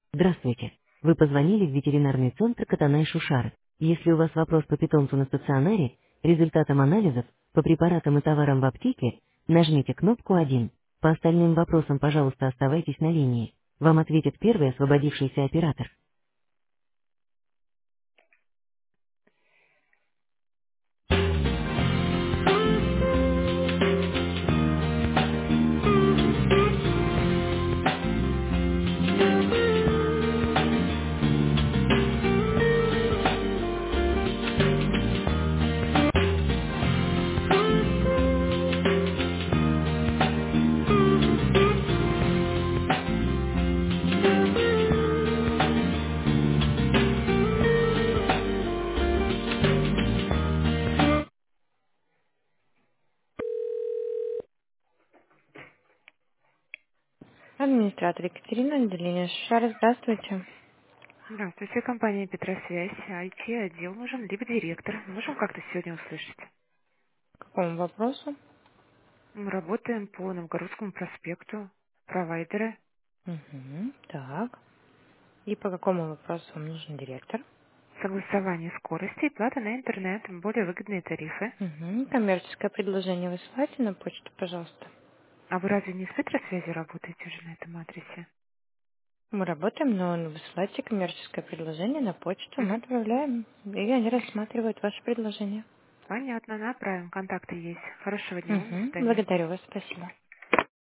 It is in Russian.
Здравствуйте. Вы позвонили в ветеринарный центр Котана и Шушары. Если у вас вопрос по питомцу на стационаре, результатам анализов, по препаратам и товарам в аптеке, нажмите кнопку 1. По остальным вопросам, пожалуйста, оставайтесь на линии. Вам ответит первый освободившийся оператор. Администратор Екатерина, отделение Шушары. Здравствуйте. Здравствуйте, компания Петросвязь, IT-отдел нужен, либо директор. Можем как-то сегодня услышать? К какому вопросу? Мы работаем по Новгородскому проспекту, провайдеры, Угу, так. И по какому вопросу вам нужен директор? согласование скорости и плата на интернет, более выгодные тарифы. Угу. Коммерческое предложение высылайте на почту, пожалуйста. А вы разве не с Петросвязи работаете уже на этом адресе? Мы работаем, но высылайте коммерческое предложение на почту, мы Мгм. отправляем, и они рассматривают ваше предложение. Понятно, направим, контакты есть. Хорошего дня вам, до Угу. свидания. Благодарю вас, спасибо.